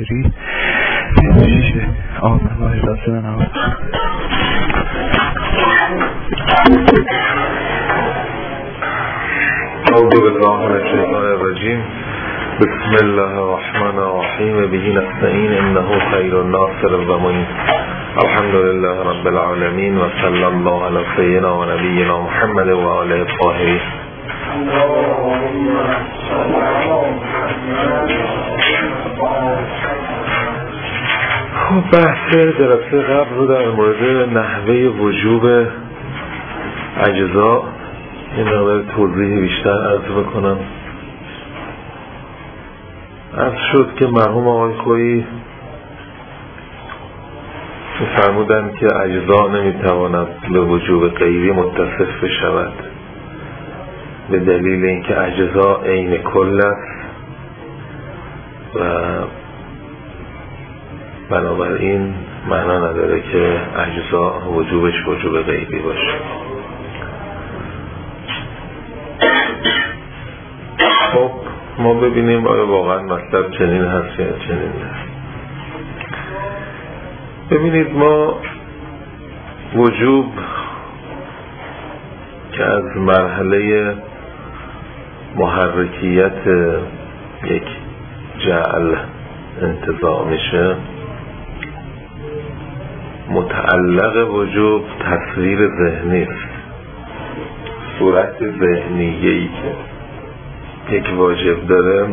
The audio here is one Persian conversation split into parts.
خارجی 26 آذر ماه 1390. اعوذ بالله من الشیطان الرجیم. بسم الله الرحمن الرحیم. به نستعین انه خیر الناصر و معین. الحمد لله رب العالمین و صلی الله علی سیدنا و نبینا محمد و آله الطاهرین. خب بحث جلسه قبل رو در مورد نحوه وجوب اجزا این مقدار توضیح بیشتر عرض بکنم. عرض شد که مرحوم آقای خویی فرمودند که اجزا نمیتواند به وجوب غیری متصف بشود به دلیل اینکه اجزا عین کل است و بنابراین معنا نداره که اجزا وجوبش وجوب غیری باشه. خب ما ببینیم آیا واقعا مطلب چنین هست یا چنین هست. ببینید ما وجوب که از مرحله محرکیت یک جعل انتزاع میشه، متعلق وجوب تصویر ذهنی است، صورت ذهنیه‌ای که یک واجب داره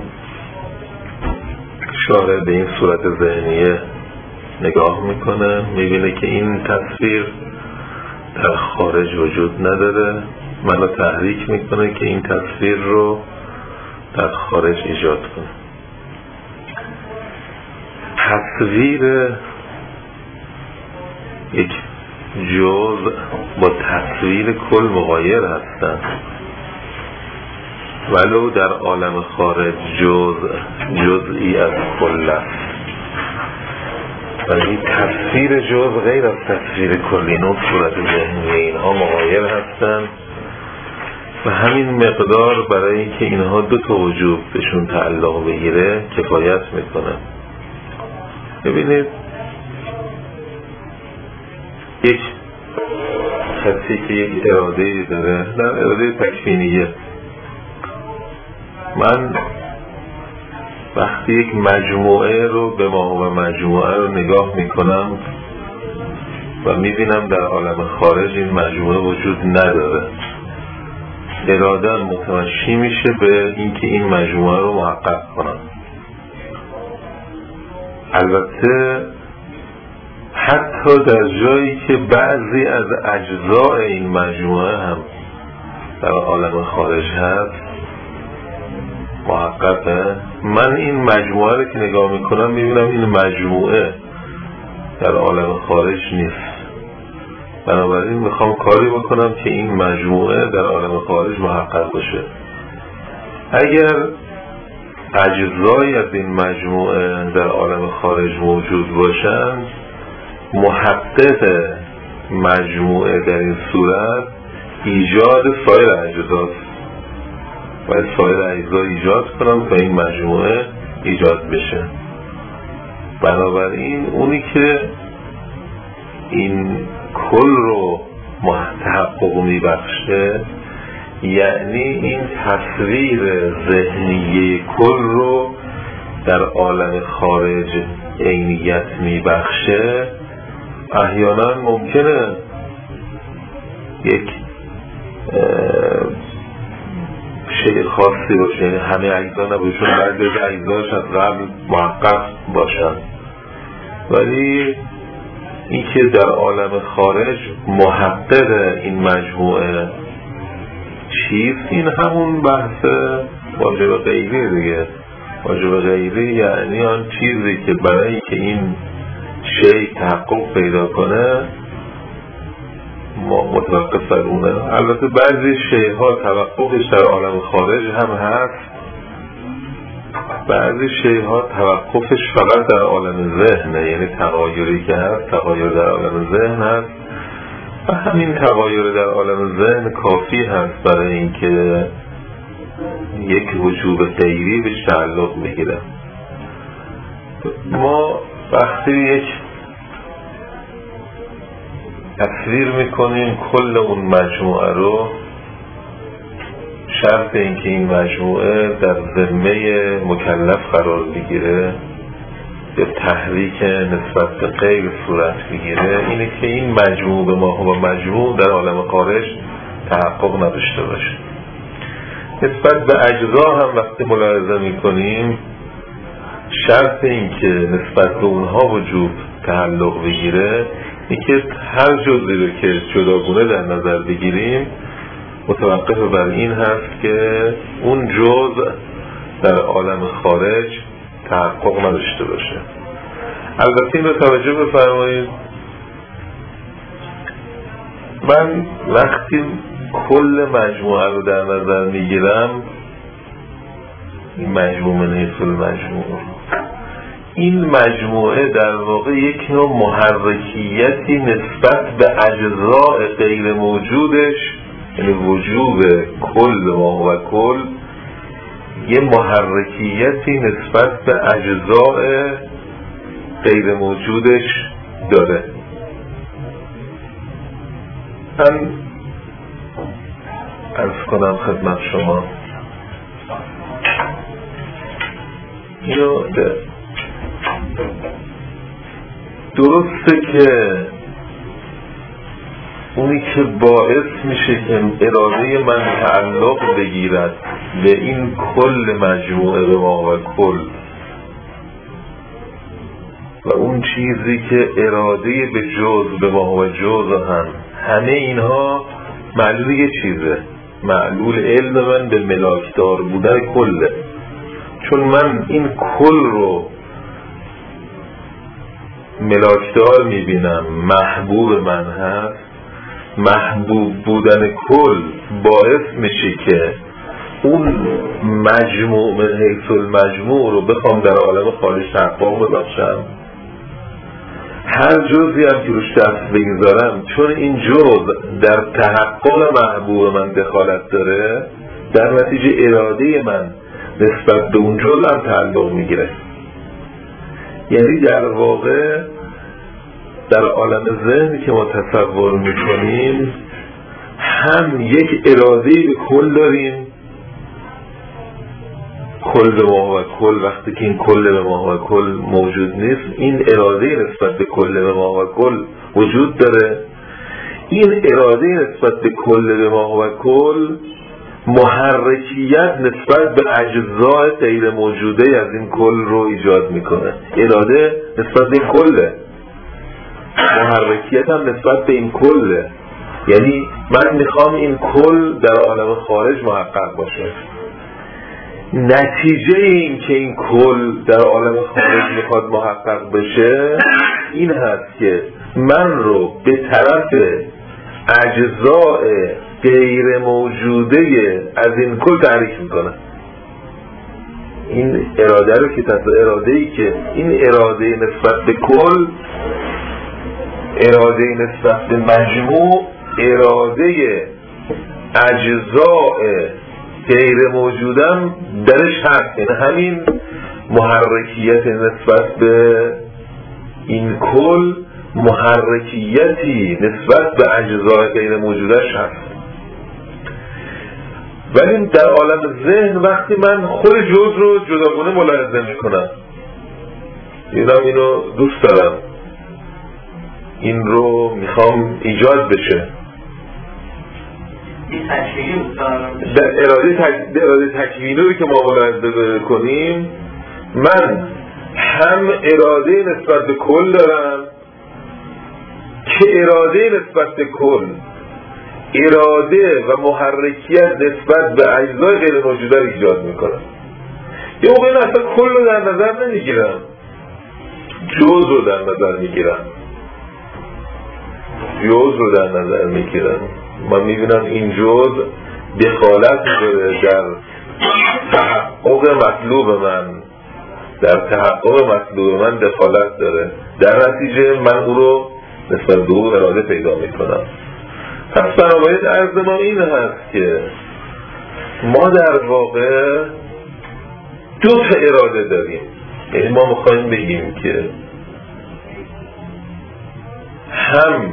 شارع به این صورت ذهنیه نگاه میکنه، میبینه که این تصویر در خارج وجود نداره، منو تحریک میکنه که این تصویر رو در خارج ایجاد کنه. تصویر یک جزء با تصویر کل مغایر هستن، ولو در عالم خارج جزئی از کل است، ولی تصویر جزء غیر از تصویر کلی، نوع صورت ذهنی اینها مغایر هستن و همین مقدار برای اینکه اینها دو تا وجوب بهشون تعلق بگیره کفایت میکنه. ببینید یک کسی که یک اراده‌ای داره، در اراده تکوینیه، من وقتی یک مجموعه رو به ما و مجموعه رو نگاه میکنم و میبینم در عالم خارج این مجموعه وجود نداره، اراده‌ام متمشی میشه به اینکه این مجموعه رو محقق کنم. البته حتی در جایی که بعضی از اجزاء این مجموعه هم در عالم خارج هست محققه، من این مجموعه رو که نگاه میکنم میبینم این مجموعه در عالم خارج نیست، بنابراین میخوام کاری بکنم که این مجموعه در عالم خارج محقق بشه. اگر اجزایی از این مجموعه در عالم خارج موجود باشند، محقق مجموعه در این صورت ایجاد سایر اجزاست، باید سایر اجزا ایجاد کنم تا این مجموعه ایجاد بشه. بنابراین اونی که این کل رو تحقق میبخشه، یعنی این تصویر ذهنی کل رو در عالم خارج عینیت میبخشه. احیانا ممکنه یک شیء خاصی باشه، یعنی همه اجزا نباشون، بعضی از اجزاش از قبل محقق باشن، ولی این که در عالم خارج محقق این مجموعه چیز، این همون بحث واجب غیری دیگه. واجب غیری یعنی آن چیزی که برای که این شیء تحقق پیدا کنه متوقف بر اونه. البته بعضی شیءها توقفش در عالم خارج هم هست، بعضی شیءها توقفش فقط در عالم ذهنه، یعنی تغایری که هست تغایر در عالم ذهن هست و همین تغایر در عالم ذهن کافی هست برای اینکه یک وجوب غیری بهش تعلق بگیره. ما وقتی یک تصویر میکنیم کل اون مجموعه رو، شرط اینکه این مجموعه در ذمه مکلف قرار بگیره یا تحریک نسبت به غیر صورت بگیره اینه که این مجموع به ما و مجموع در عالم خارج تحقق نداشته باشه. نسبت به اجزا هم وقتی ملاحظه میکنیم شرط این که نسبت به اونها وجود تعلق بگیره این که هر جزئی رو که جداگونه در نظر بگیریم متوقف بر این هست که اون جزء در عالم خارج تحقق نداشته باشه. البته این رو توجه بفرمایید، من وقتی کل مجموعه رو در نظر میگیرم، این مجموعه من حیث المجموع، این مجموعه در واقع یک نوع محرکیتی نسبت به اجزاء غیر موجودش، یعنی وجود کل ما و کل یه محرکیتی نسبت به اجزاء غیر موجودش داره. من عرض کنم خدمت شما اینو درسته که اونی که باعث میشه که اراده من تعلق بگیرد به این کل مجموعه به ما و کل و اون چیزی که اراده به جزء به ما و جزء هم، همه اینها معلول یه چیزه، معلول علم من به ملاکدار بودن کله. چون من این کل رو ملاکدار میبینم، محبوب من هست، محبوب بودن کل باعث میشه که اون مجموع من حیث المجموع رو بخوام در عالم خارج تحقق ببخشم. هر جزئی هم که روش دست بگذارم، چون این جزء در تحقق محبوب من دخالت داره، در نتیجه اراده من نسبت به اون جزء هم تعلق میگیره. یعنی در واقع در عالم ذهن که ما تصور میکنیم هم یک اراده به کل داریم، کل به ما و کل. وقتی که این کل به ما و کل موجود نیست، این اراده نسبت به کل به ما و کل وجود داره. این اراده نسبت به کل به ما و کل محرکیت نسبت به اجزای غیر موجوده از این کل رو ایجاد میکنه. اراده نسبت به این کله، محرکیت هم نسبت به این کله. یعنی من میخوام این کل در عالم خارج محقق باشه. نتیجه این که این کل در عالم خارج میخواد محقق بشه این هست که من رو به طرف اجزاء غیر موجوده از این کل تحریک میکنه. این اراده رو که اراده‌ای که این اراده نسبت به کل، اراده نسبت به مجموع، اراده اجزاء غیر موجودم درش هست. یعنی همین محرکیت نسبت به این کل محرکیتی نسبت به اجزاء غیر موجودش هست. ولی در عالم ذهن وقتی من خود جزء رو جداگونه ملاحظه میکنم، اینو دوست دارم، این رو میخوام ایجاد بشه، در اراده تکوینی رو که ما ملاحظه کنیم، من هم اراده نسبت به کل دارم که اراده نسبت به کل اراده و محرکیت نسبت به اجزای غیر موجوده رو ایجاد میکنم. یه موقع اصلا کل رو در نظر نمیگیرم، جزء رو در نظر میگیرم، من میبینم این جزء دخالت داره در تحقق مطلوب من، دخالت داره، در نتیجه من او رو نسبت به او اراده پیدا میکنم. پس بنابراین عرض ما این هست که ما در واقع دو تا اراده داریم. یعنی ما میخوایم بگیم که هم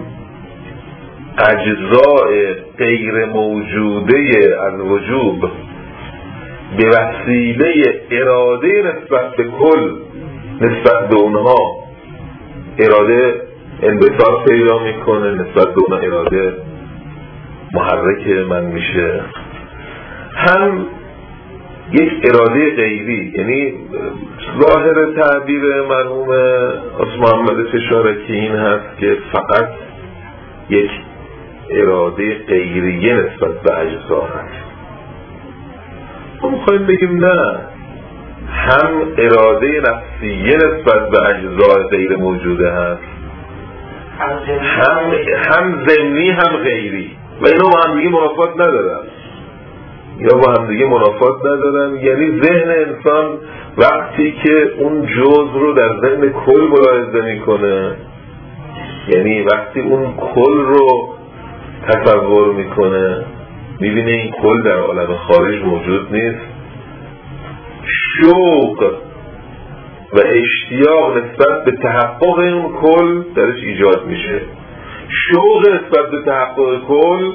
اجزاء غیر موجوده الوجوب به وسیله اراده نسبت به کل، نسبت به اونها اراده انبساط پیدا میکنه، نسبت به اونها اراده محرک من میشه. هم یک اراده غیری، یعنی ظاهر تعبیر مرحوم استاد محمد فشارکی این هست که فقط یک اراده غیریه نسبت به اجزا هست. ما میخوایم بگیم نه، هم اراده نفسیه نسبت به اجزای غیر موجوده هست، هم ضمنی هم غیری، و اینا با هم دیگه منافات ندارن، یا با هم دیگه منافات ندارن. یعنی ذهن انسان وقتی که اون جزء رو در ذهن کل ملاحظه میکنه، یعنی وقتی اون کل رو تصور میکنه، میبینه این کل در عالم خارج موجود نیست، شوق و اشتیاق نسبت به تحقق این کل درش ایجاد میشه. شوق نسبت به تحقق کل،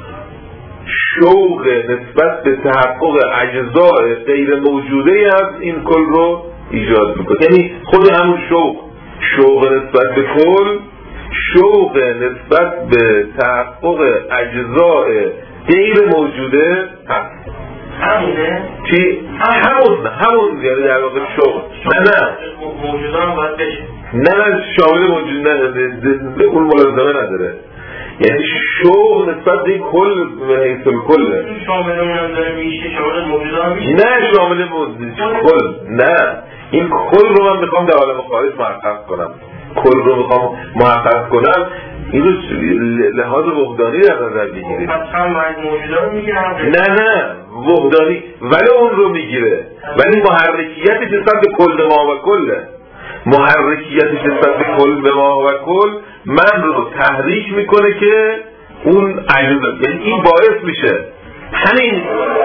شوق نسبت به تحقق اجزای غیر موجوده از این کل رو ایجاد میکنه. یعنی خود همون شوق نسبت به کل، شوق نسبت به تحقق اجزای غیر موجوده هست. همونه؟ چی؟ همون یعنی در واقع شوق. نه موجودان باید بشه. نه شامل موجود نه، اون ملازمه نداره. یعنی شوق نسبت به کل به حیث کله. شامل اون داره میشه، شامل موجودان میشه. نه شامل موجود کل، نه این کل رو من میخوام در عالم خارج محقق کنم. کل رو میخوام محقق کنم، این رو لحاظ وحدانی در نظر بگیرید. هم موجودان میگیرم؟ نه وحدانی، ولی اون رو میگیره، ولی محرکیتش نسبت به کل ما و کله. محرکیتش نسبت به کل به ما و کل من رو تحریک میکنه که اون اجزا، یعنی این باعث میشه همین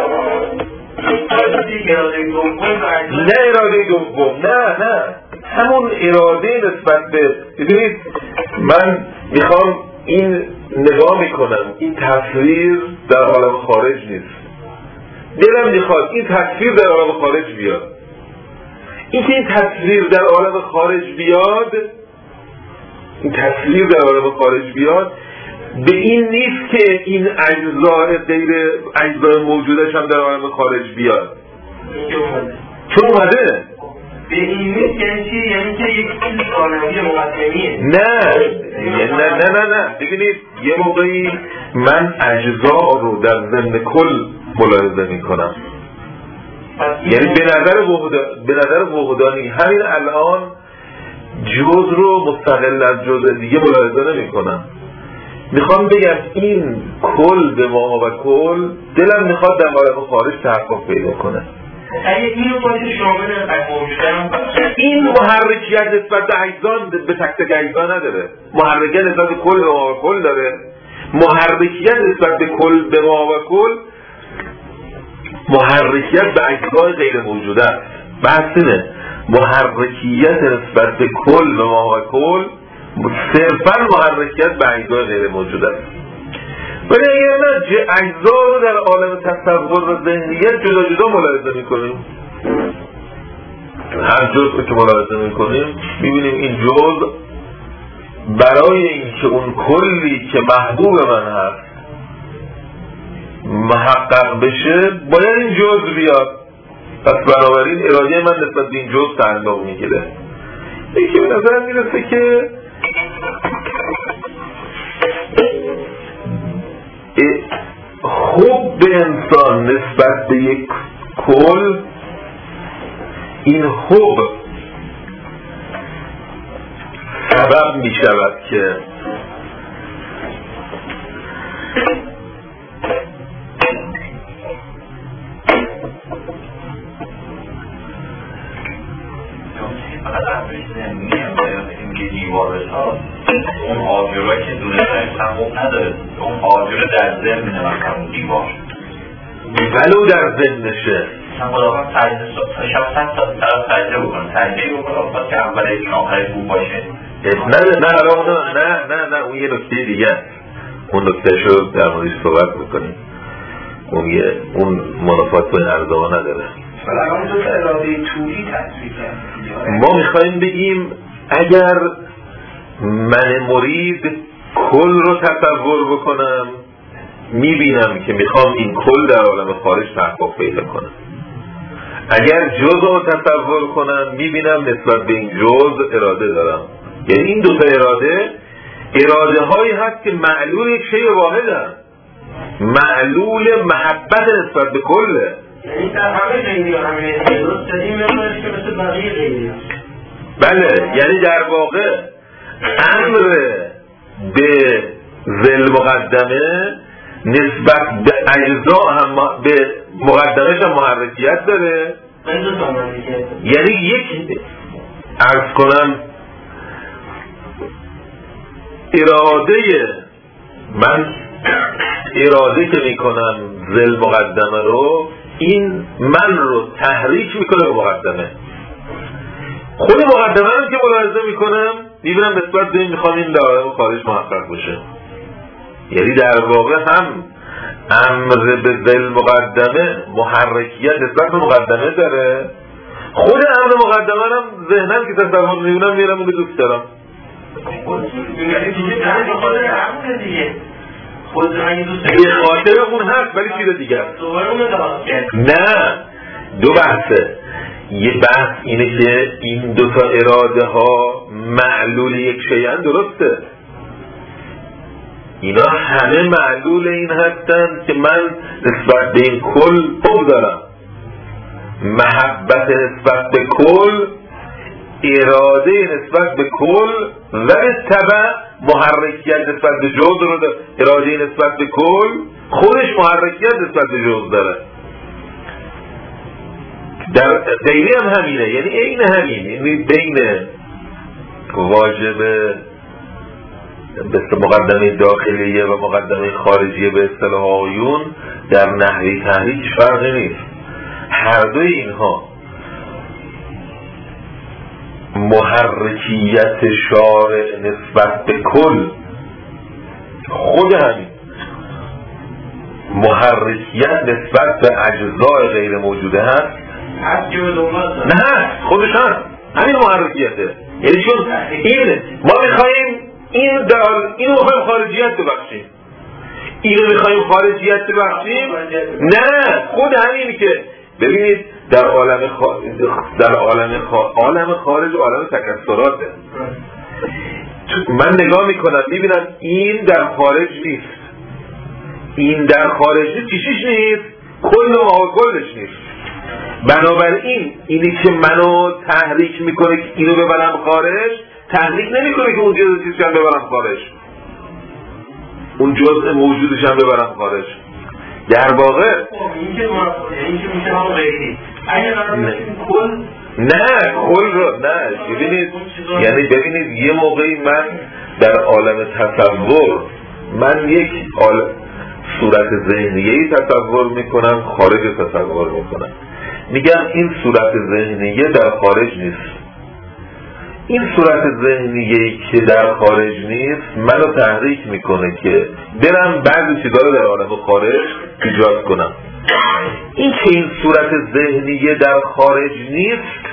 نه اراده دوم، نه همون اراده نسبت به، ببینید من میخوام این نگاه میکنم، این تصویر در عالم خارج نیست، دلم میخواد این تصویر در عالم خارج بیاد. این که این تصویر در عالم خارج بیاد، این تصویر در عالم خارج بیاد، به این نیست که این اجزای موجودش هم در عالم خارج بیاد، چون اومده. به این نیست یعنی چی؟ یعنی که یک چیز ثانوی مقدمیه. نه ببینید یه موقعی من اجزا رو در ضمن کل ملاحظه میکنم، یعنی به نظر وحدانی همین الان جزء رو مستقل از جزء دیگه ملاحظه نمی کنم. میخوام بگم این کل به ما و کل دلم میخواد در عالم خارج تحقق پیدا کنه. اگه اینو باید شامل موجودن، این محرکیت نسبت به اجزا به تک تک اجزا نداره، محرکیت نسبت به کل به ما و کل داره. محرکیت نسبت به کل به ما و کل محرکیت به اجزای غیر موجوده است. بحث اینه محرکیت نسبت به کل به ما و کل صرفا محرکیت به اجزای غیر موجوده است. ولی اگر نه اجزا رو در عالم تصور و ذهنیت جدا جدا ملاحظه میکنیم، هر جزء که ملاحظه میکنیم میبینیم این جزء برای اینکه اون کلی که محبوب من هست محقق بشه باید این جزء بیاد. پس بنابراین اراده من نسبت به این جزء تعلق میگیره. یکی به نظرم میرسه که حب انسان نسبت به یک کل، این حب سبب می شود که اون آجرهایی که دونستنش تحقق نداره، اون آجره در ذهن مثلا اون دیوار ولو در ذهنشه مثلا خداوند شخصا طرف ترجیح بکنه ترجیح بکنه خواست که اول این آخر خوب باشه. نه اون یه نکته دیگه است. اون نکته شو در موردش صحبت بکنیم. اون منافات با این ارزاها نداره. الان دو تا اراده طولی تصویر کرد. ما میخواییم بگیم اگر من مرید کل رو تصور بکنم میبینم که میخوام این کل در عالم خارج تحقق پیدا کنم. اگر جزء رو تصور کنم میبینم نسبت به این جزء اراده دارم. یعنی این دوتا اراده هایی هست که معلول یک شیء واحدن، معلول محبت نسبت به کله. یعنی در همه غیری ها همین درست داریم میمونش که مثل بقیه غیری ها. بله، یعنی در واقع امر به ذل مقدمه نسبت به اجزا هم به مقدمش هم محرکیت داره. یعنی یک عرض کنم اراده که میکنم ذل مقدمه رو، این من رو تحریک میکنه به مقدمه. خود مقدمه رو که ملاحظه میکنم میبینم نسبت به این میخوام این در عالم خارج محقق باشه. یعنی در واقع هم امر به ذل مقدمه محرکیت نسبت به مقدمه داره. خود امر مقدمه هم ذهنم که تصور میبینم میرم اینو دوست دارم. به خاطر اون هست ولی چیز دیگه است. نه، دو بحثه. یه بحث اینه که این دوتا اراده ها معلول یک شیئن، درسته. اینا همه معلول این هستن که من نسبت به این کل بگذارم. محبت نسبت به کل، اراده نسبت به کل و تبع محرکیت نسبت به جزء رو داره. اراده نسبت به کل خودش محرکیت نسبت به جزء داره. در غیری هم همینه، یعنی این همین، یعنی بین واجب به مقدمه داخلیه و مقدمه خارجیه به اصطلاح آقایون در نحوه تحریک فرقی نیست. هر دوی اینها محرکیت شارع نسبت به کل، خود همین محرکیت نسبت به اجزای غیر موجوده هست. نه، خودش هست، همین محرکیته. یعنی چون ما میخواییم اینو میخواییم خارجیت ببخشیم، اینو میخواییم خارجیت ببخشیم. نه، خود همین که ببینید در عالم خارج عالم تکثراته. من نگاه میکنم میبینم این در خارج نیست، این در خارج نیست، چیشیش نیست، کل ما کلش نیست. بنابراین اینی که منو تحریک میکنه که اینو ببرم خارج، تحریک نمیکنه که اون جزء چیزش هم ببرم خارج، اون جزء موجودش هم ببرم خارج. در واقع نه کل رو نه ببینید یه موقعی من در عالم تصور من یک صورت ذهنیه‌ای تصور میکنم، خارج تصور میکنم. میگم این صورت ذهنیه در خارج نیست. این صورت ذهنیه‌ای که در خارج نیست منو تحریک میکنه که برم بعضی چیزا رو در عالم خارج ایجاد کنم. این که این صورت ذهنیه در خارج نیست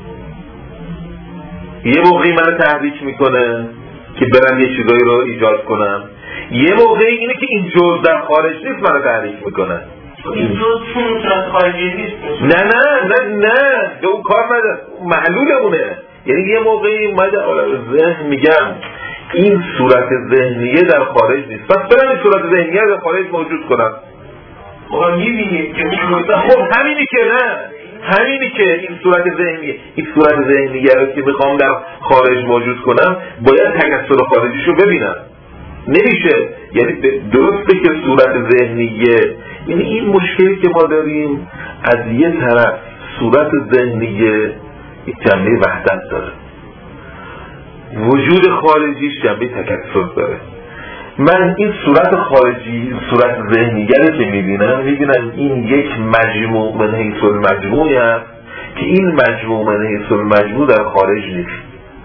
یه موقعی منو تحریک میکنه که برم یه چیزایی رو ایجاد کنم. یه موقعی اینه که این جزء در خارج نیست منو تحریک میکنه. این جزء چون صورت خارجی نیست. نه به اون کار نداره، معلولمونه. یعنی یه موقعی اومده ذهن میگم این صورت ذهنیه در خارج نیست، پس برم این صورت ذهنیه در خارج موجود کنم. میبینید که خب همینی که این صورت ذهنیه رو که میخوام در خارج موجود کنم باید تکثر خارجیشو ببینم. نمیشه، یعنی درسته که صورت ذهنیه، یعنی این مشکلی که ما داریم از یه طرف صورت ذهنیه یک جنبه وحدت داره، وجود خارجیش جنبه تکثر داره. من این صورت خارجی، صورت ذهنیگری که میبینم این یک مجموع من حیث المجموعی است که این مجموع من حیث المجموع در خارج نیست.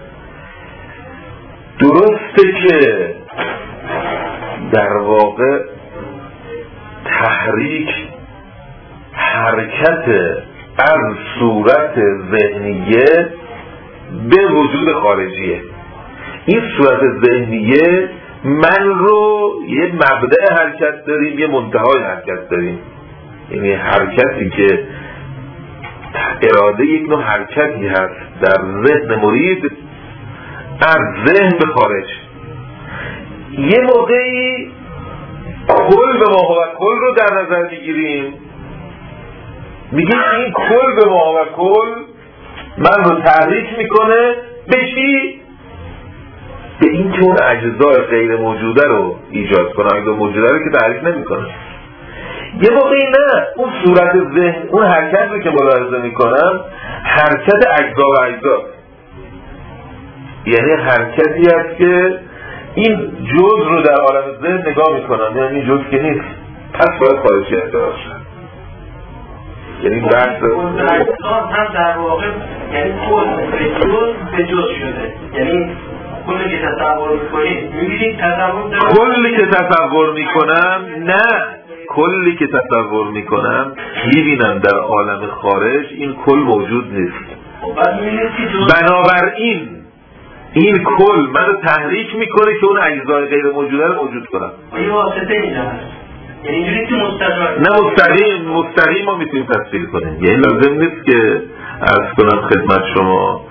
درسته که در واقع تحریک حرکت از صورت ذهنیه به وجود خارجیه. این صورت ذهنیه من رو یه مبدأ حرکت داریم، یه منتهای حرکت داریم. یعنی حرکتی که اراده یک نوع حرکتی هست در ذهن مرید از ذهن به خارج. یه موقعی کل به ما و کل رو در نظر میگیریم، میگیم این کل به ما و کل من رو تحریک میکنه به چی؟ به این که اون اجزای غیر موجوده رو ایجاد کنه، اجزای موجوده رو که تحریک نمیکنه. یه موقعی نه، اون صورت ذهن، اون حرکت رو که ملاحظه میکنم حرکت اجزا و اجزا، یعنی حرکتی هست که این جز رو در عالم ذهن نگاه میکنم، یعنی این جز که نیست، پس باید خارجی اعتراض شد. یعنی بحث هم در واقع یعنی به جز شده، یعنی کلی که تصور میکنید میبینید کلی که تصور میکنم نه، کلی که تصور میکنم میبینم در عالم خارج این کل موجود نیست. بنابراین این کل منو تحریک میکنه که اون اجزای غیر موجوده رو موجود کنم. این واسطه اینه، یعنی اینجوری که مستقیم ما میتونیم تصویر کنیم. یعنی لازم نیست که عرض کنم خدمت شما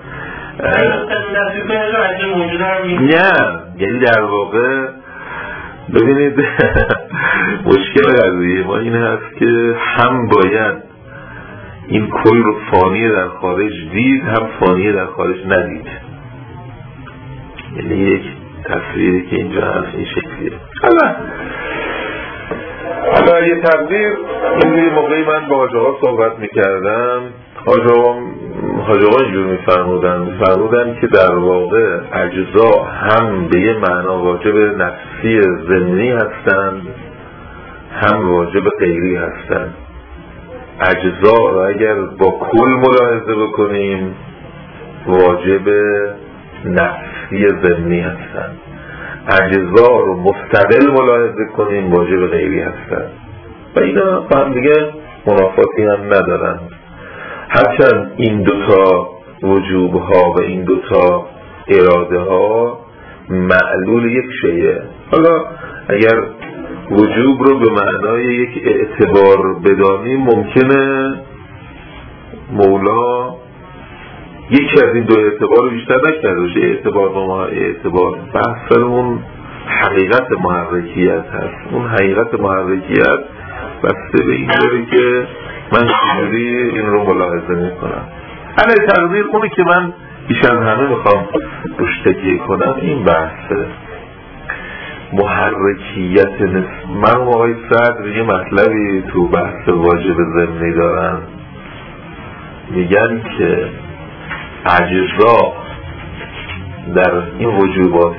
نه، یعنی در واقع ببینید مشکل قضیه ما این هست که هم باید این کل رو فانی در خارج دید، هم فانی در خارج ندید. یعنی یک تصویری که اینجا هست این شکلیه. حالا یه تقدیر این موقعی من با حاج آقا صحبت میکردم، حاج آقا اینجور میفرمودن که در واقع اجزا هم به یه معنا واجب نفسی ضمنی هستند، هم واجب غیری هستند. اجزا را اگر با کل ملاحظه بکنیم واجب نفسی ضمنی هستند، اجزا رو مستقل ملاحظه کنیم واجب غیری هستند و اینا با هم دیگه منافاتی هم ندارن. هرچند این دوتا وجوب ها و این دوتا اراده ها معلول یک شیء. حالا اگر وجوب رو به معنای یک اعتبار بدانیم ممکنه مولا یکی از این دو اعتبار رو بیشتر نکرده باشه، اعتبار و ما اعتبار. بحث اون حقیقت محرکیت هست. اون حقیقت محرکیت بسته به این داره که من چجوری این رو ملاحظه میکنم. علی تقدیر اونی که من بیش از همه میخوام روش تکیه کنم این بحثه محرکیت من و آقای صدر یه مطلبی تو بحث واجب ضمنی دارن، میگن که اجزا در این وجوبات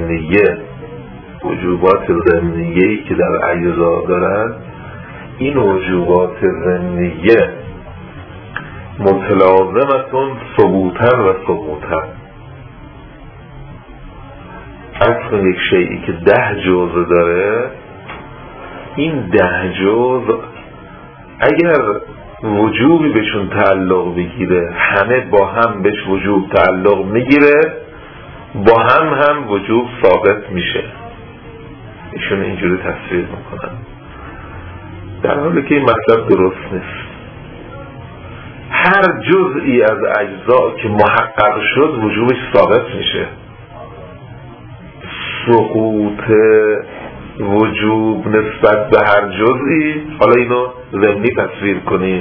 ضمنیه‌ای که در اجزا دارن، این وجوبات ضمنیه متلازمتون ثبوتن و ثبوتن. اصلا یک شیئی که 10 جزء داره، این 10 جزء اگر وجوبی بهشون تعلق بگیره همه با هم بهش وجوب تعلق میگیره، با هم وجوب ثابت میشه. ایشون اینجوری تصویر میکنن، در حالی که این مطلب درست نیست. هر جزئی از اجزا که محقق شد وجوبش ثابت میشه. سقوط وجوب نسبت به هر جزئی، حالا اینو ضمنی تصویر کنیم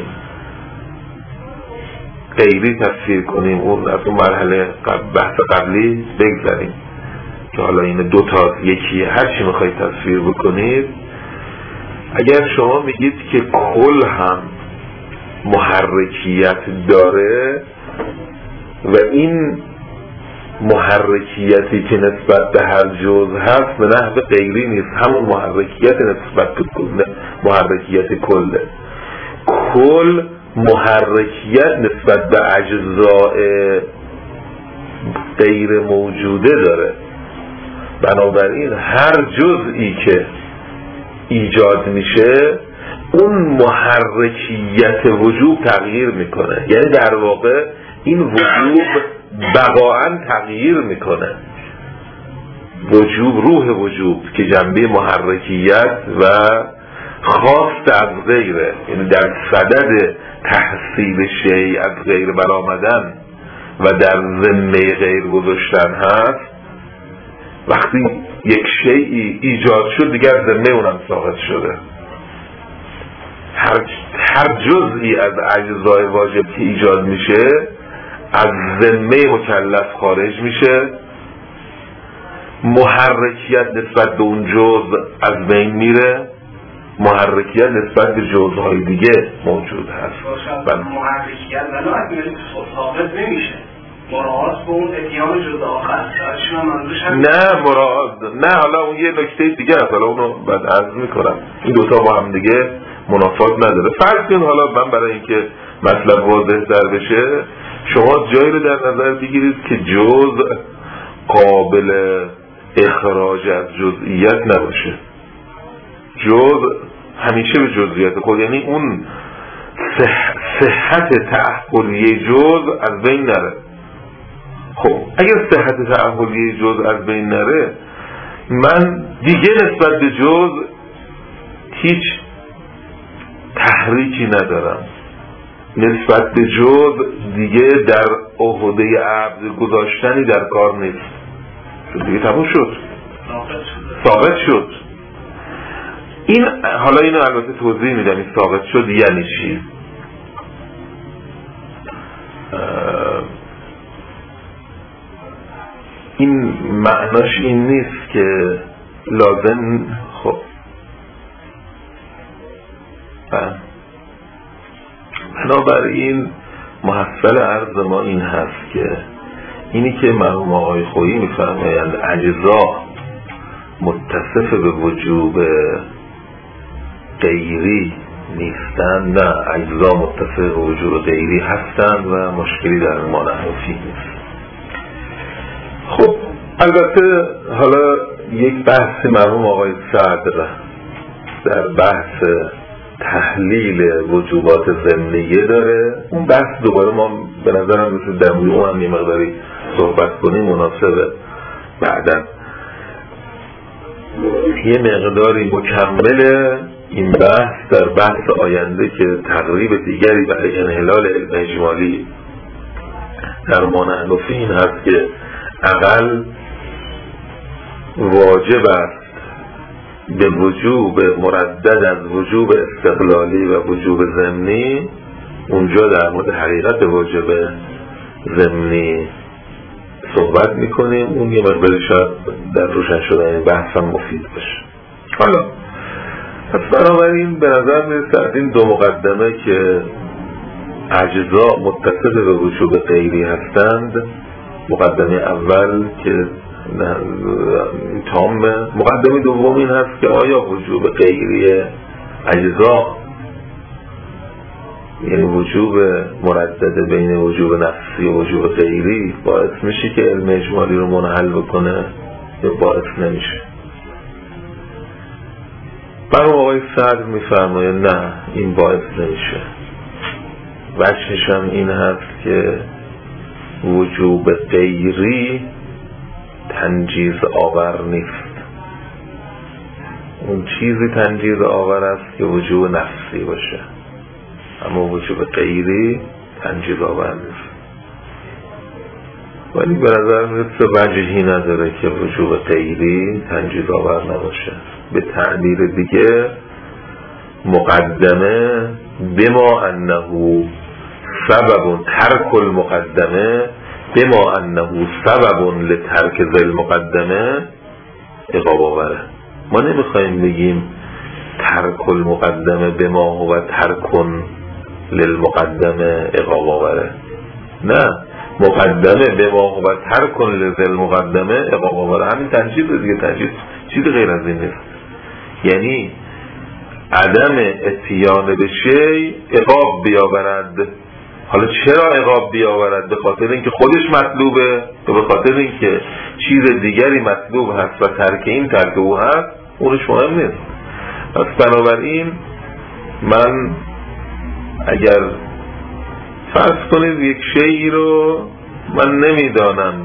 غیری تصویر کنیم، اون از اون مرحله بحث قبلی بگذاریم که حالا این دوتا یکیه، هر چی میخواید تصویر بکنید. اگر شما میگید که کل هم محرکیت داره و این محرکیتی که نسبت به هر جزء هست به نحو غیری نیست، همون محرکیت نسبت به محرکیت کله. کل محرکیت نسبت به اجزاء غیر موجوده داره، بنابراین هر جزئی که ایجاد میشه اون محرکیت وجوب تغییر میکنه، یعنی در واقع این وجوب بقاعاً تغییر میکنه. وجوب، روح وجوب که جنبه محرکیت و خواست از غیره، یعنی در صدد تحصیل شیء از غیر برآمدن و در ذمه غیر گذاشتن هست. وقتی یک شیئی ایجاد شد دیگر ذمه اونم ساقط شده. هر جزئی از اجزای واجب که ایجاد میشه از ذمه مکلف خارج میشه، محرکیت نسبت به اون جزء از بین میره، محرکیت نسبت به جزءهای دیگه موجود هست. محرکیت ولو از میلی ثابت نمیشه، مراعات به اون اتیام جزء آخر. نه مراعات نه، حالا اون یه نکته دیگه است، حالا اونو بعد عرض میکنم. این دوتا با هم دیگه منافات نداره. فرض کن حالا من برای اینکه مطلب واضح تر بشه شما جایی رو در نظر بگیرید که جزء قابل اخراج از جزئیت نباشه. جزء همیشه به جزئیات خود، یعنی اون صحت تعهدی جزء از بین نره. خب اگر صحت تعهدی جزء از بین نره، من دیگه نسبت به جزء هیچ تحریکی ندارم، نسبت به جزء دیگه در عهده عبد گذاشتنی در کار نیست، دیگه تموم شد، ثابت شد. این حالا اینو البته توضیح میدم این ثابت شد یعنی چی. این معناش این نیست که لازم خب بنابراین محصل عرض ما این هست که اینی که مرحوم آقای خویی میفرمایند اجزا متصف به وجوب غیری نیستن، نه، اجزا متصف به وجوب غیری هستند و مشکلی در ما نحوفی نیست. خب البته حالا یک بحث مرحوم آقای صدر در بحث تحلیل وجوبات ضمنیه داره، اون بحث دوباره ما به نظرم مثل در مورد اون هم یه مقداری صحبت کنیم مناسبه. بعداً یه مقداری مکمل این بحث در بحث آینده که تقریب دیگری برای انحلال علم اجمالی در ما نحنفی این هست که اقل واجب است به وجوب مردد از وجوب استقلالی و وجوب ضمنی. اونجا در مورد حقیقت واجب ضمنی صحبت میکنیم، اون یه مقداری شاید در روشن شدن این بحث هم مفید باشه. حالا پس بنابراین به نظر میرسد این دو مقدمه که اجزا متصف به وجوب غیری هستند، مقدمه اول که تامه، مقدمه دوم این هست که آیا وجوب غیری اجزا یعنی وجوب مردد بین وجوب نفسی و وجوب غیری باعث میشه که علم اجمالی رو منحل بکنه یا باعث نمیشه. برای آقای صدر میفرمایه نه، این باعث نمیشه. وجهش هم این هست که وجوب غیری تنجیز آور نیست، اون چیزی تنجیز آور است که وجوب نفسی باشه، اما وجوب غیری تنجیز آور نیست. ولی به نظر میرسه وجهی نداره که وجوب غیری تنجیز آور نباشه. به تعبیر دیگه مقدمه بما انه سبب ترک المقدمه بما انه سبب لترک ذل مقدمه عقاب آوره. ما نمیخوایم بگیم ترک المقدمه بما هو ترک للمقدمه عقاب آوره، نه، مقدمه به ما هو ترک لذل مقدمه اقاب آوره. همین تنجیز دیگه، تنجیز چیز غیر از این نیست. یعنی عدم اتیان به شی عقاب بیاورد. حالا چرا عقاب بیاورد؟ به خاطر اینکه خودش مطلوبه یا به خاطر اینکه چیز دیگری مطلوب هست و ترک این ترک او هست؟ اونش مهم نیست. پس بنابراین من اگر فرض کنید یک شیئی رو من نمیدانم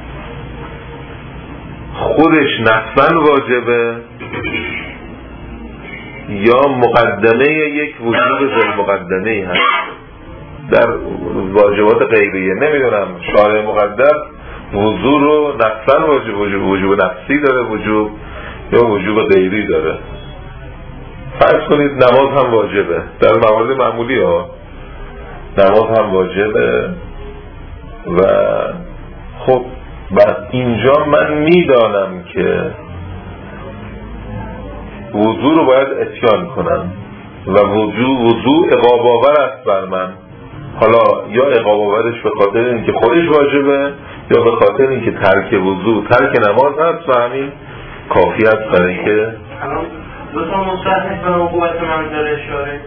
خودش نفساً واجبه یا مقدمه یک وجود ذل مقدمه ای هست در واجبات غیبیه، نمیدونم شارع مقدس وضو رو نفساً وجوب نفسی داره وجوب یا وجوب غیری داره. فرض کنید نماز هم واجبه، در موارد معمولی ها نماز هم واجبه و خب اینجا من میدانم که وضو رو باید اتیان کنم و وضو عقاب آور است بر من. حالا یا عقاب آورش به خاطر اینکه خودش واجبه یا به خاطر اینکه ترک وضو ترک نماز هست و همین کافی است برای اینکه دو تا مصحح به عقوبت من داره اشاره.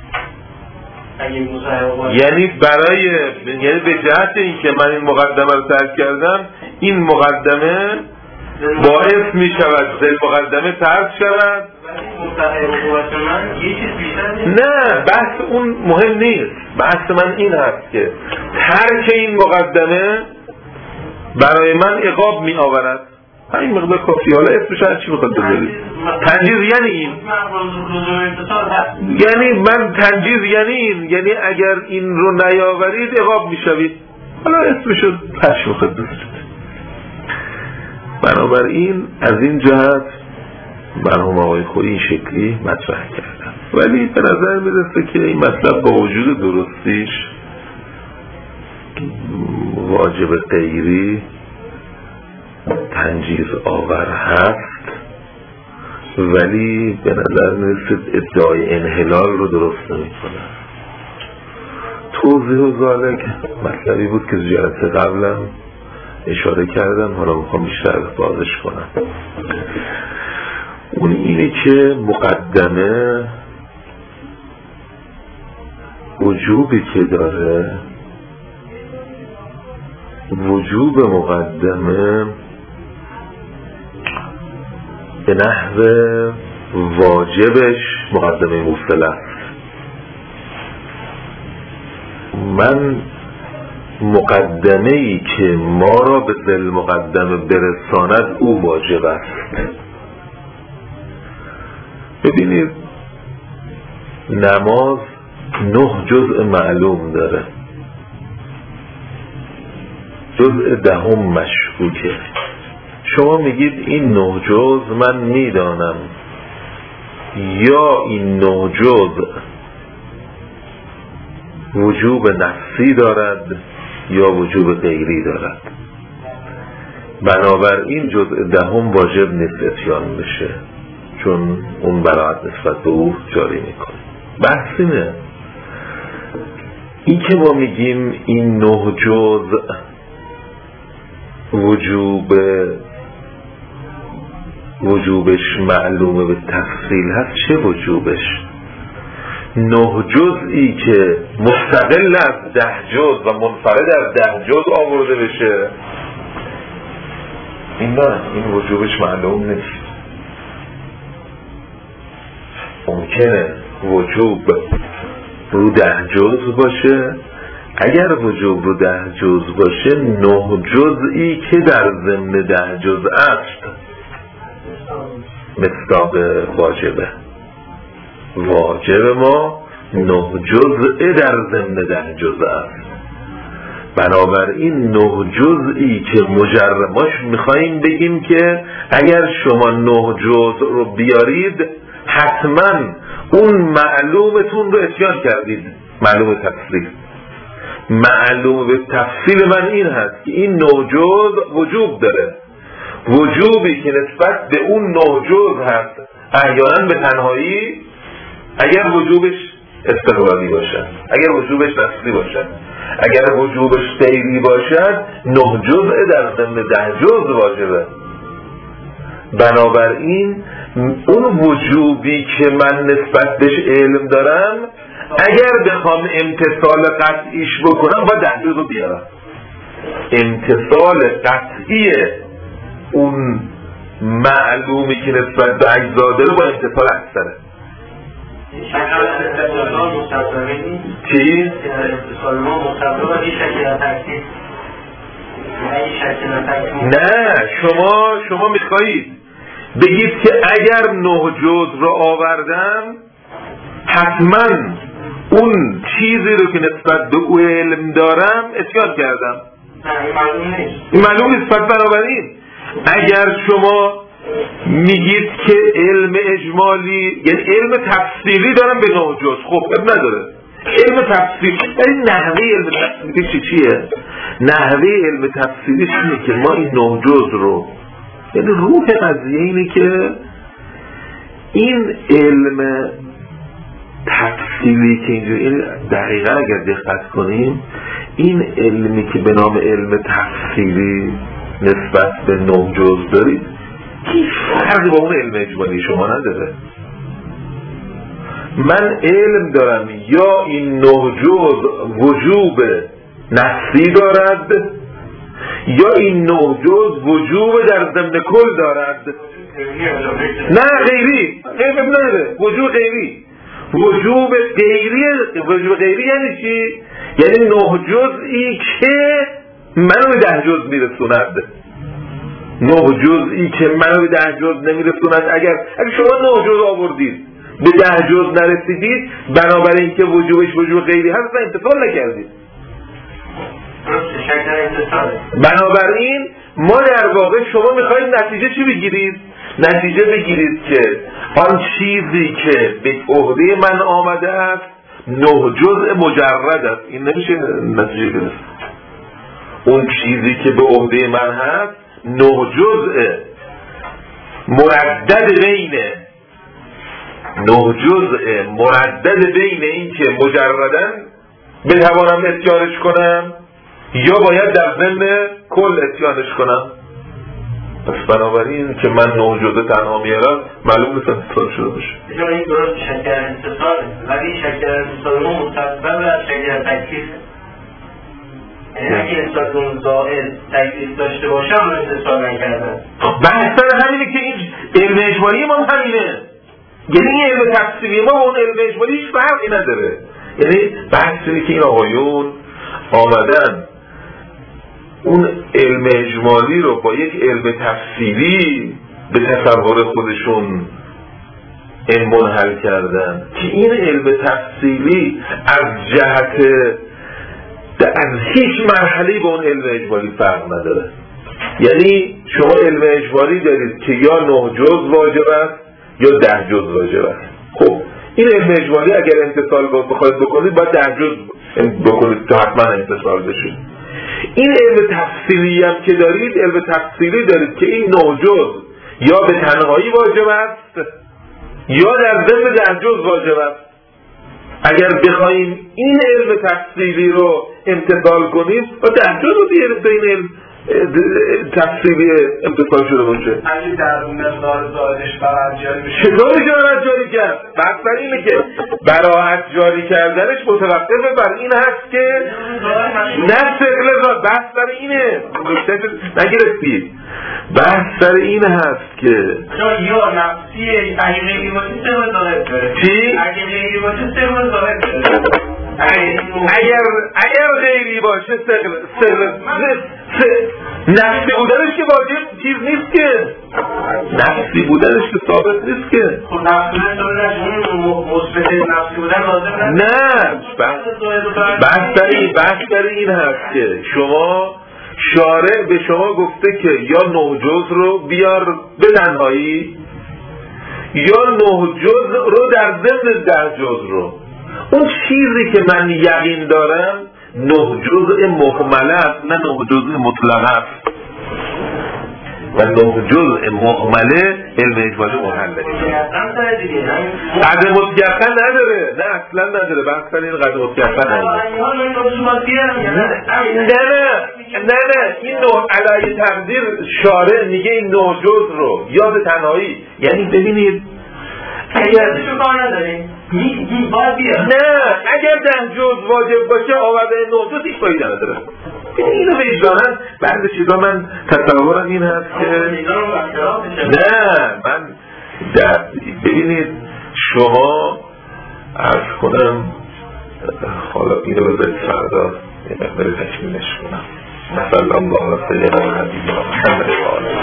یعنی به جهت اینکه من این مقدمه رو ترک کردم، این مقدمه باعث می شود ذل مقدمه ترک شود. نه، بحث اون مهم نیست. بحث من این هست که ترک این مقدمه برای من عقاب می آورد. همین مقدار کافی. حالا اسمش هر چی بخواد بذارید. تنجیز یعنی این، یعنی من تنجیز یعنی این، یعنی اگر این رو نیاورید عقاب میشوید. حالا اسمش رو هر چی بخواد بذارید. بنابراین از این جهت مرحوم آقای خویی این شکلی مطرح کردن، ولی به نظر میرسه که این مطلب با وجود درستیش واجب غیری تنجیز آور هست، ولی به نظر میرسه ادعای انحلال رو درست نمی کنه. توضیح و ذالک مطلبی بود که جلسه قبلم اشاره کردم، حالا میخوام بیشتر بازش کنم. اون اینه که مقدمه وجوبی که داره، وجوب مقدمه به نحو واجبش مقدمه مفصله است. من مقدمه‌ای که ما را به ذل مقدمه برساند او واجب است. ببینید نماز 9 جزء معلوم داره، جزء 10 مشکوکه. شما میگید این 9 جزء من میدانم یا این 9 جزء وجوب نفسی دارد یا وجوب غیری دارد، بنابراین جزء 10 واجب نیست اتیان بشه چون اون براعت نسبت به او جاری میکنه. بحث اینه، این که ما میگیم این 9 جزء وجوبش معلومه به تفصیل هست. چه وجوبش؟ 9 جزئی که مستقل از 10 جزء و منفرد از 10 جزء آورده بشه، این وجوبش معلوم نیست. ممکنه وجوب رو 10 جزء باشه. اگر وجوب رو 10 جزء باشه، 9 جزئی که در ضمن 10 جزء است مصداق واجبه. واجب ما 9 جزء در ضمن 10 جزء است. بنابراین 9 جزئی که ماش میخواییم بگیم که اگر شما 9 جزء رو بیارید حتما اون معلومتون رو اتیان کردید. معلوم تفصیل، معلوم به تفصیل من این هست که این 9 جزء وجوب داره. وجوبی که نسبت به اون 9 جزء هست احیانا به تنهایی، اگر وجوبش استقلالی باشه، اگر وجوبش نسلی باشه. اگر وجوبش غیری باشد 9 جزء در ضمن 10 جزء واجبه. بنابراین اون وجوبی که من نسبت بهش علم دارم اگر بخوام امتثال قطعیش بکنم باید 10 جزء رو بیارم. امتثال قطعی اون معلومی که نسبت به اجزا داره با امتثال اکثره. چی؟ نه، شما میخواهید بگید که اگر 9 جزء رو آوردم حتما اون چیزی رو که نسبت به او علم دارم اتیان کردم. این معلوم نیست. پس بنابراین اگر شما میگید که علم اجمالی یعنی علم تفصیلی دارم به 9 جزء، خب نداره. علم تفصیلی یعنی نحوه علم تفصیلی چیه؟ نحوه علم تفصیلی چیه که ما این 9 جزء رو، یعنی روح قضیه اینه که این علم تفصیلی که اینجا این دقیقا اگر دقت کنیم این علمی که به نام علم تفصیلی نسبت به 9 جزء دارید هیچ فرقی با اون علم اجمالی شما نداره. من علم دارم یا این 9 جزء وجوب نفسی دارد یا این 9 جزء وجوب در ضمن کل دارد. نه غیری نداره. وجوب غیری. وجوب غیری یعنی چی؟ یعنی 9 جزئی که منو به 10 جزء میرسوند. 9 جزئی که منو به 10 جزء نمیرسوند. اگر شما 9 جزء آوردید به 10 جزء نرسیدید بنابراین که وجوبش وجوب غیری هست و امتثال نکردید. بنابراین ما در واقع شما میخواید نتیجه چی بگیرید؟ نتیجه بگیرید که آن چیزی که به عهده من آمده است 9 جزء مجرد است. این نمیشه نتیجه گرفت. اون چیزی که به عهده من هست 9 جزء مردد بینه 9 جزء مردد بین این که مجردن بتوانم اتیانش کنم یا باید در ضمن کل اتیانش کنم. پس بنابراین که من 9 جزء تنها میارم معلوم نیست انتصال شده باشه. این درست شکل انتصال ولی شکل انتصال ما مستقبل از شکل تکلیف. اگه انتصال اون زائد تکلیف داشته باشم انتصال نکردم. بحث همینه که این علم اجمالی ما همینه. یعنی این علم تفصیلی ما اون علم اجمالی هیچ فرقی نداره. یعنی بحث اینه که این آقایون آمدن اون علم اجمالی رو با یک علم تفصیلی به تصور خودشون منحل کردن که این علم تفصیلی از جهت از هیچ مرحله‌ای با اون علم اجمالی فرق نداره. یعنی شما علم اجمالی دارید که یا 9 جزء واجب است یا 10 جزء واجب است. خب این علم اجمالی اگر امتثال بخواید بکنید باید 10 جزء بکنید تا حتما امتثال بشه. این علم تفصیلی هم که دارید علم تفصیلی دارید که این 9 جزء یا به تنهایی واجب است یا در ضمن 10 جزء واجب است. اگر بخوایم این علم تفصیلی رو امتثال کنیم و 10 جزء رو بیاریم به این علم تفصیلی امتثال شده باشه. اگه در مقدار زایدش براحت جاری بشه چطوری براحت جاری کرد؟ بحث بر اینه که براحت جاری کردنش متوقف بر این هست که نه سقل ذات. بحث بر اینه نگرفتی. بحث بر این هست که یا نفسی اگه غیری باشه سقل ذات داره. چی؟ اگه غیری باشه سقل ذات داره. اگر غیری باشه سقل نفسی بودنش که واجب چیز نیست که نفسی بودنش که ثابت نیست که خب نفسی مثبت نفسی بودن لازم نه. بحث در این هست که شما شارع به شما گفته که یا 9 جزء رو بیار به تنهایی یا 9 جزء رو در ضمن 10 جزء رو. اون چیزی که من یقین دارم 9 جزء مهمله است نه 9 جزء مطلقه است. و 9 جزء مهمله علم اجمالی محله. قد متیقن نداره، نه اصلا نداره، بحث این قد متیقن نداره. نه این نوع علی تقدیر شارع میگه این 9 جزء رو یاد تنهایی، یعنی ببینید اگر اگر 10 جزء واجب باشه آورده 9 جزء هیچ فایده نداره. اینو وجدانن بعض چیزا من تصورم این هست که نه من ببینید شما عرض کنم حالا اینو بذارید فردا یه مقداری تکمیلش کنم. مثلا الله صلی علی محمد و آله